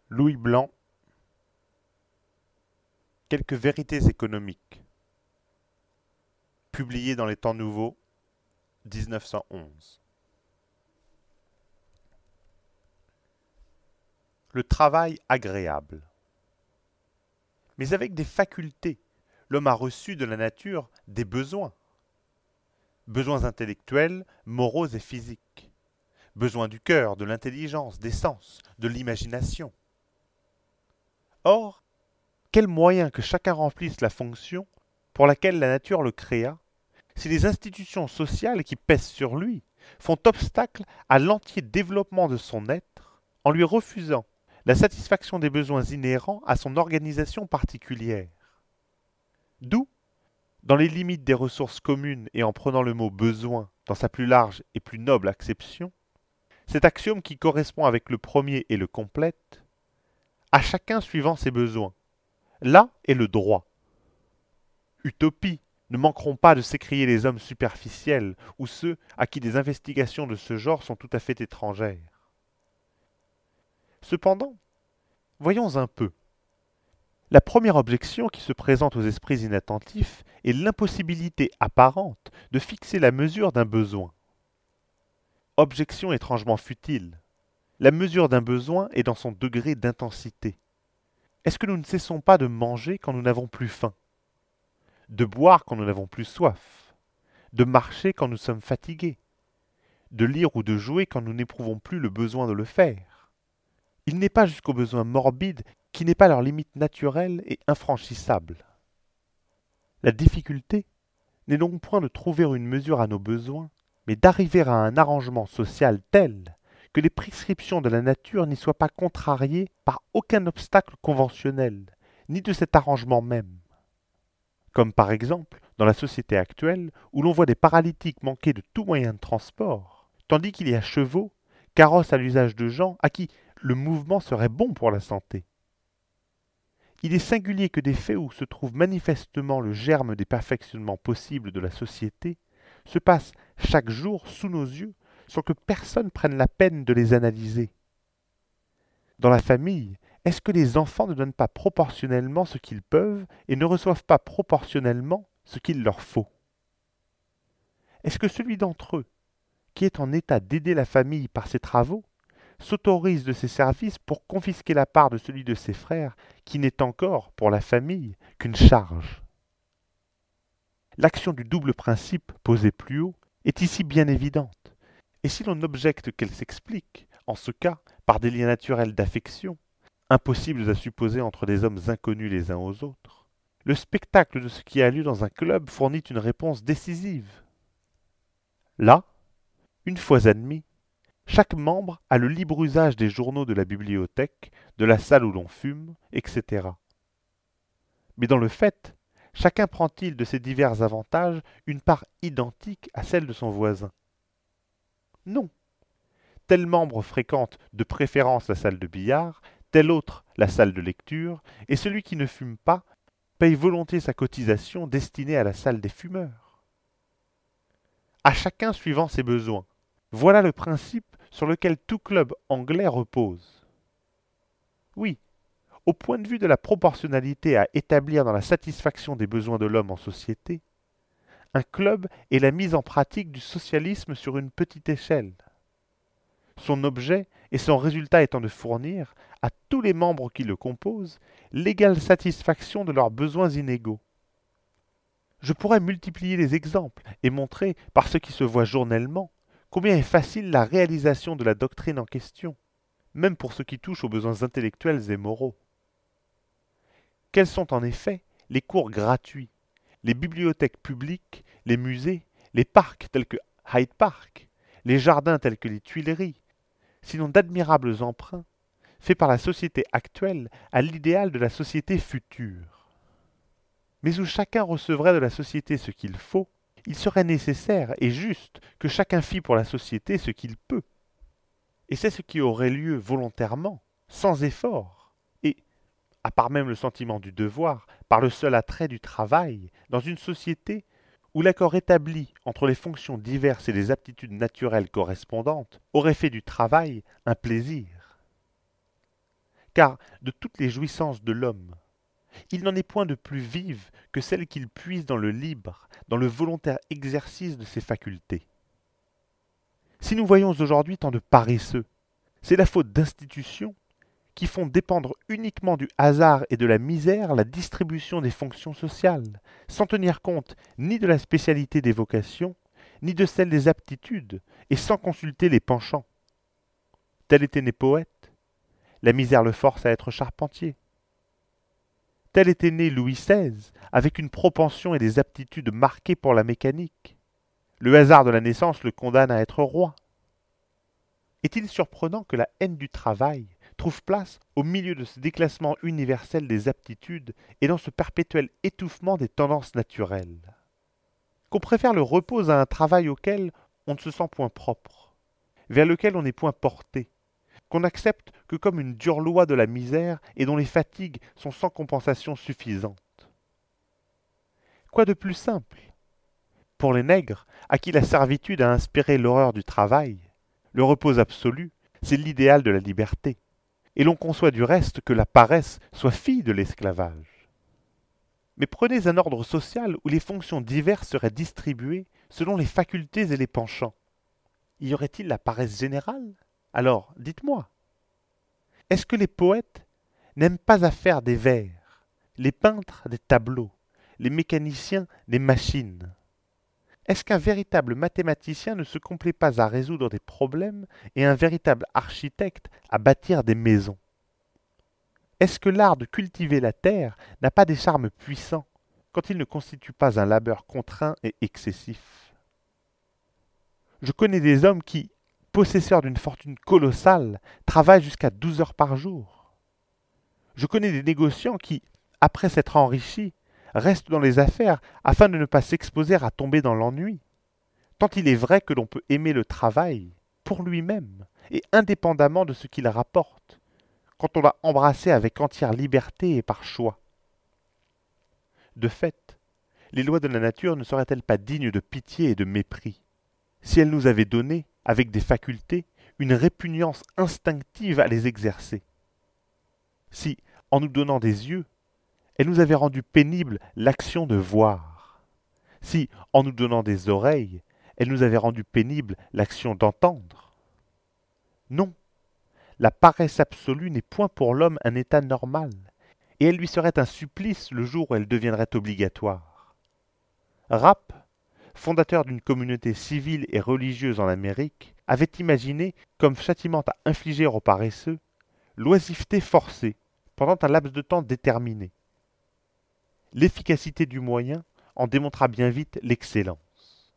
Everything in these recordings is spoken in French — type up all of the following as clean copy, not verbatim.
Louis Blanc, quelques vérités économiques, publié dans les Temps Nouveaux, 1911. Le travail agréable. Mais avec des facultés, l'homme a reçu de la nature des besoins. Besoins intellectuels, moraux et physiques. Besoins du cœur, de l'intelligence, des sens, de l'imagination. Or, quel moyen que chacun remplisse la fonction pour laquelle la nature le créa, si les institutions sociales qui pèsent sur lui font obstacle à l'entier développement de son être, en lui refusant la satisfaction des besoins inhérents à son organisation particulière. D'où, dans les limites des ressources communes et en prenant le mot besoin dans sa plus large et plus noble acception, cet axiome qui correspond avec le premier et le complète, à chacun suivant ses besoins. Là est le droit. Utopie, ne manqueront pas de s'écrier les hommes superficiels ou ceux à qui des investigations de ce genre sont tout à fait étrangères. Cependant, voyons un peu. La première objection qui se présente aux esprits inattentifs est l'impossibilité apparente de fixer la mesure d'un besoin. Objection étrangement futile. La mesure d'un besoin est dans son degré d'intensité. Est-ce que nous ne cessons pas de manger quand nous n'avons plus faim, de boire quand nous n'avons plus soif, de marcher quand nous sommes fatigués, de lire ou de jouer quand nous n'éprouvons plus le besoin de le faire? Il n'est pas jusqu'au besoin morbide qui n'est pas leur limite naturelle et infranchissable. La difficulté n'est donc point de trouver une mesure à nos besoins, mais d'arriver à un arrangement social tel que les prescriptions de la nature n'y soient pas contrariées par aucun obstacle conventionnel, ni de cet arrangement même. Comme par exemple dans la société actuelle où l'on voit des paralytiques manquer de tout moyen de transport, tandis qu'il y a chevaux, carrosses à l'usage de gens à qui le mouvement serait bon pour la santé. Il est singulier que des faits où se trouve manifestement le germe des perfectionnements possibles de la société se passent chaque jour sous nos yeux sans que personne prenne la peine de les analyser. Dans la famille, est-ce que les enfants ne donnent pas proportionnellement ce qu'ils peuvent et ne reçoivent pas proportionnellement ce qu'il leur faut? Est-ce que celui d'entre eux, qui est en état d'aider la famille par ses travaux, s'autorise de ses services pour confisquer la part de celui de ses frères qui n'est encore, pour la famille, qu'une charge? L'action du double principe posé plus haut est ici bien évidente, et si l'on objecte qu'elle s'explique, en ce cas, par des liens naturels d'affection, impossibles à supposer entre des hommes inconnus les uns aux autres, le spectacle de ce qui a lieu dans un club fournit une réponse décisive. Là, une fois admis, chaque membre a le libre usage des journaux de la bibliothèque, de la salle où l'on fume, etc. Mais dans le fait, chacun prend-il de ces divers avantages une part identique à celle de son voisin? Non. Tel membre fréquente de préférence la salle de billard, tel autre la salle de lecture, et celui qui ne fume pas paye volontiers sa cotisation destinée à la salle des fumeurs. À chacun suivant ses besoins. Voilà le principe sur lequel tout club anglais repose. Oui, au point de vue de la proportionnalité à établir dans la satisfaction des besoins de l'homme en société, un club est la mise en pratique du socialisme sur une petite échelle. Son objet et son résultat étant de fournir, à tous les membres qui le composent, l'égale satisfaction de leurs besoins inégaux. Je pourrais multiplier les exemples et montrer, par ce qui se voit journellement, combien est facile la réalisation de la doctrine en question, même pour ce qui touche aux besoins intellectuels et moraux. Quels sont en effet les cours gratuits, les bibliothèques publiques, les musées, les parcs tels que Hyde Park, les jardins tels que les Tuileries, sinon d'admirables emprunts, faits par la société actuelle à l'idéal de la société future? Mais où chacun recevrait de la société ce qu'il faut, il serait nécessaire et juste que chacun fît pour la société ce qu'il peut. Et c'est ce qui aurait lieu volontairement, sans effort, et, à part même le sentiment du devoir, par le seul attrait du travail, dans une société où l'accord établi entre les fonctions diverses et les aptitudes naturelles correspondantes aurait fait du travail un plaisir. car de toutes les jouissances de l'homme, il n'en est point de plus vive que celle qu'il puise dans le libre, dans le volontaire exercice de ses facultés. Si nous voyons aujourd'hui tant de paresseux, c'est la faute d'institutions qui font dépendre uniquement du hasard et de la misère la distribution des fonctions sociales, sans tenir compte ni de la spécialité des vocations, ni de celle des aptitudes, et sans consulter les penchants. Tel était né poète, la misère le force à être charpentier. Tel était né Louis XVI, avec une propension et des aptitudes marquées pour la mécanique. Le hasard de la naissance le condamne à être roi. Est-il surprenant que la haine du travail trouve place au milieu de ce déclassement universel des aptitudes et dans ce perpétuel étouffement des tendances naturelles? Qu'on préfère le repos à un travail auquel on ne se sent point propre, vers lequel on n'est point porté, qu'on n'accepte que comme une dure loi de la misère et dont les fatigues sont sans compensation suffisante. Quoi de plus simple? Pour les nègres, à qui la servitude a inspiré l'horreur du travail, le repos absolu, c'est l'idéal de la liberté, et l'on conçoit du reste que la paresse soit fille de l'esclavage. Mais prenez un ordre social où les fonctions diverses seraient distribuées selon les facultés et les penchants. Y aurait-il la paresse générale? Alors, dites-moi, est-ce que les poètes n'aiment pas à faire des vers, les peintres des tableaux, les mécaniciens des machines? Est-ce qu'un véritable mathématicien ne se complaît pas à résoudre des problèmes et un véritable architecte à bâtir des maisons? Est-ce que l'art de cultiver la terre n'a pas des charmes puissants quand il ne constitue pas un labeur contraint et excessif? Je connais des hommes qui, possesseurs d'une fortune colossale, travaillent jusqu'à 12 heures par jour. Je connais des négociants qui, après s'être enrichis, restent dans les affaires afin de ne pas s'exposer à tomber dans l'ennui. Tant il est vrai que l'on peut aimer le travail pour lui-même et indépendamment de ce qu'il rapporte, quand on l'a embrassé avec entière liberté et par choix. De fait, les lois de la nature ne seraient-elles pas dignes de pitié et de mépris, si elles nous avaient donné, avec des facultés, une répugnance instinctive à les exercer? Si, en nous donnant des yeux, elles nous avaient rendu pénible l'action de voir? Si, en nous donnant des oreilles, elles nous avaient rendu pénible l'action d'entendre? Non, la paresse absolue n'est point pour l'homme un état normal, et elle lui serait un supplice le jour où elle deviendrait obligatoire. Rapp, fondateur d'une communauté civile et religieuse en Amérique, avait imaginé, comme châtiment à infliger aux paresseux, l'oisiveté forcée pendant un laps de temps déterminé. L'efficacité du moyen en démontra bien vite l'excellence.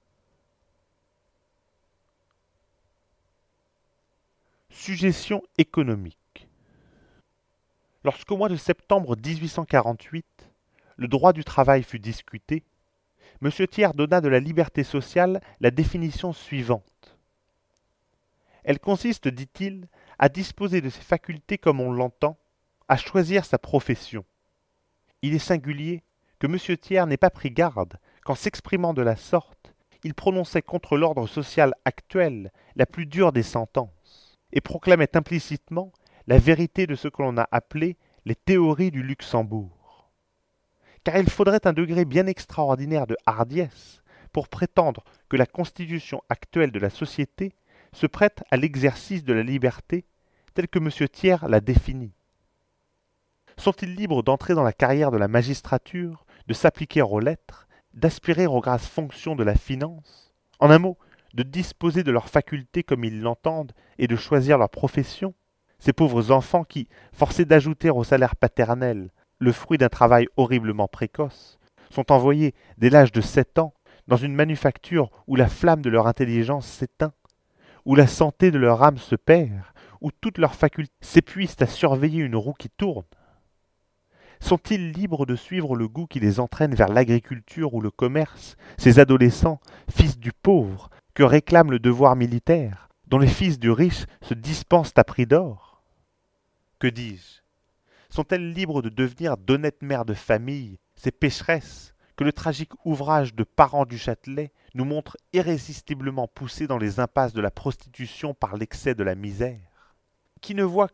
Suggestion économique. Lorsqu'au mois de septembre 1848, le droit du travail fut discuté, M. Thiers donna de la liberté sociale la définition suivante. Elle consiste, dit-il, à disposer de ses facultés comme on l'entend, à choisir sa profession. Il est singulier que M. Thiers n'ait pas pris garde qu'en s'exprimant de la sorte, il prononçait contre l'ordre social actuel la plus dure des sentences, et proclamait implicitement la vérité de ce que l'on a appelé les théories du Luxembourg. Car il faudrait un degré bien extraordinaire de hardiesse pour prétendre que la constitution actuelle de la société se prête à l'exercice de la liberté telle que M. Thiers l'a définie. Sont-ils libres d'entrer dans la carrière de la magistrature, de s'appliquer aux lettres, d'aspirer aux grasses fonctions de la finance, en un mot, de disposer de leurs facultés comme ils l'entendent et de choisir leur profession? Ces pauvres enfants qui, forcés d'ajouter au salaire paternel le fruit d'un travail horriblement précoce, sont envoyés dès l'âge de 7 ans dans une manufacture où la flamme de leur intelligence s'éteint, où la santé de leur âme se perd, où toutes leurs facultés s'épuisent à surveiller une roue qui tourne? Sont-ils libres de suivre le goût qui les entraîne vers l'agriculture ou le commerce, ces adolescents, fils du pauvre, que réclame le devoir militaire, dont les fils du riche se dispensent à prix d'or? Que dis-je? Sont-elles libres de devenir d'honnêtes mères de famille, ces pécheresses que le tragique ouvrage de Parent du Châtelet nous montre irrésistiblement poussées dans les impasses de la prostitution par l'excès de la misère? Qui ne voit que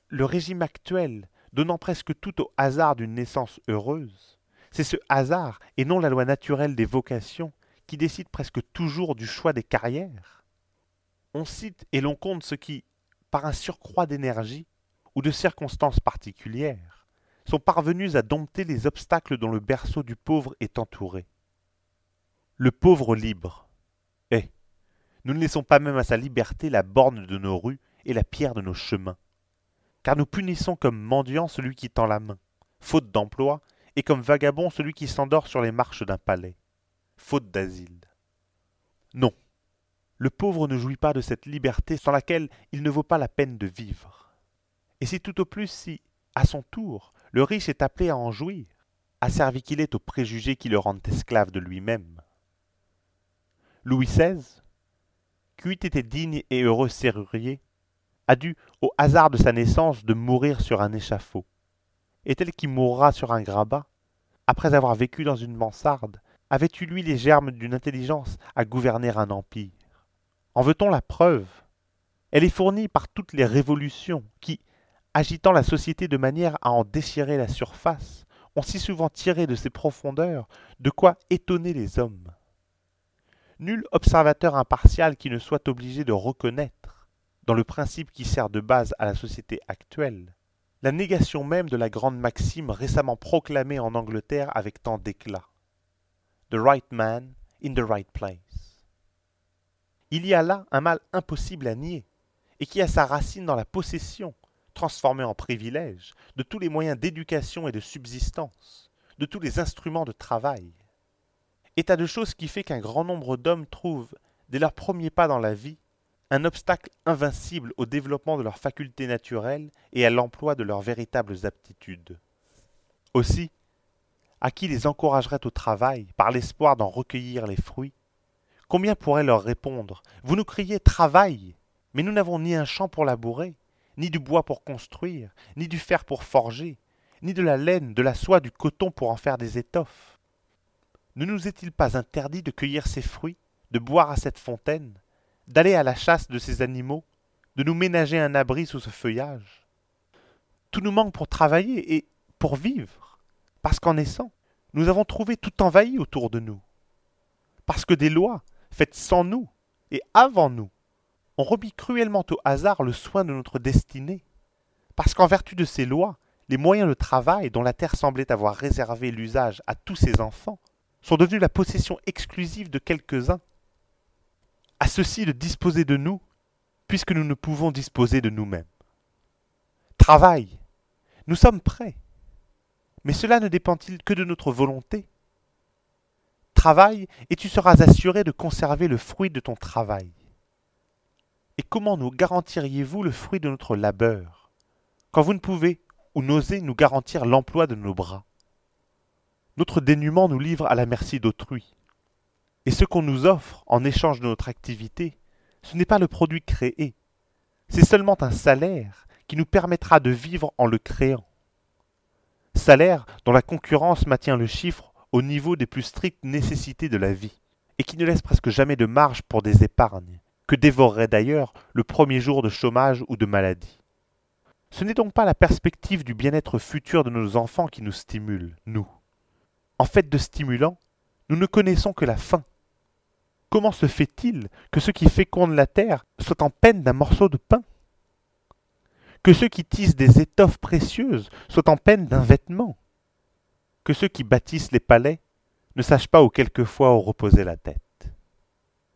le régime actuel, donnant presque tout au hasard d'une naissance heureuse, c'est ce hasard, et non la loi naturelle des vocations, qui décide presque toujours du choix des carrières. On cite et l'on compte ceux qui, par un surcroît d'énergie ou de circonstances particulières, sont parvenus à dompter les obstacles dont le berceau du pauvre est entouré. Le pauvre libre. Eh, nous ne laissons pas même à sa liberté la borne de nos rues et la pierre de nos chemins. Car nous punissons comme mendiant celui qui tend la main, faute d'emploi, et comme vagabond celui qui s'endort sur les marches d'un palais, faute d'asile. Non, le pauvre ne jouit pas de cette liberté sans laquelle il ne vaut pas la peine de vivre. Et c'est tout au plus si, à son tour, le riche est appelé à en jouir, asservi qu'il est aux préjugés qui le rendent esclave de lui-même. Louis XVI, qui eût été digne et heureux serrurier, a dû, au hasard de sa naissance, de mourir sur un échafaud. Et tel qui mourra sur un grabat, après avoir vécu dans une mansarde, avait eu lui les germes d'une intelligence à gouverner un empire. En veut-on la preuve? Elle est fournie par toutes les révolutions qui, agitant la société de manière à en déchirer la surface, ont si souvent tiré de ses profondeurs de quoi étonner les hommes. Nul observateur impartial qui ne soit obligé de reconnaître, dans le principe qui sert de base à la société actuelle, la négation même de la grande maxime récemment proclamée en Angleterre avec tant d'éclat. The right man in the right place. Il y a là un mal impossible à nier, et qui a sa racine dans la possession, transformée en privilège, de tous les moyens d'éducation et de subsistance, de tous les instruments de travail. État de choses qui fait qu'un grand nombre d'hommes trouvent, dès leurs premiers pas dans la vie, un obstacle invincible au développement de leurs facultés naturelles et à l'emploi de leurs véritables aptitudes. Aussi, à qui les encouragerait au travail, par l'espoir d'en recueillir les fruits, combien pourrait leur répondre: vous nous criez travail, mais nous n'avons ni un champ pour labourer, ni du bois pour construire, ni du fer pour forger, ni de la laine, de la soie, du coton pour en faire des étoffes. Ne nous est-il pas interdit de cueillir ces fruits, de boire à cette fontaine, d'aller à la chasse de ces animaux, de nous ménager un abri sous ce feuillage? Tout nous manque pour travailler et pour vivre, parce qu'en naissant, nous avons trouvé tout envahi autour de nous. Parce que des lois, faites sans nous et avant nous, ont remis cruellement au hasard le soin de notre destinée. Parce qu'en vertu de ces lois, les moyens de travail dont la terre semblait avoir réservé l'usage à tous ses enfants sont devenus la possession exclusive de quelques-uns. À ceux-ci de disposer de nous, puisque nous ne pouvons disposer de nous-mêmes. Travail, nous sommes prêts. Mais cela ne dépend-il que de notre volonté? Travaille, et tu seras assuré de conserver le fruit de ton travail. Et comment nous garantiriez-vous le fruit de notre labeur, quand vous ne pouvez ou n'osez nous garantir l'emploi de nos bras? Notre dénuement nous livre à la merci d'autrui. Et ce qu'on nous offre en échange de notre activité, ce n'est pas le produit créé, c'est seulement un salaire qui nous permettra de vivre en le créant. Salaire dont la concurrence maintient le chiffre au niveau des plus strictes nécessités de la vie, et qui ne laisse presque jamais de marge pour des épargnes, que dévorerait d'ailleurs le premier jour de chômage ou de maladie. Ce n'est donc pas la perspective du bien-être futur de nos enfants qui nous stimule, nous. En fait de stimulant, nous ne connaissons que la faim. Comment se fait-il que ceux qui fécondent la terre soient en peine d'un morceau de pain? Que ceux qui tissent des étoffes précieuses soient en peine d'un vêtement? Que ceux qui bâtissent les palais ne sachent pas où quelquefois où reposer la tête?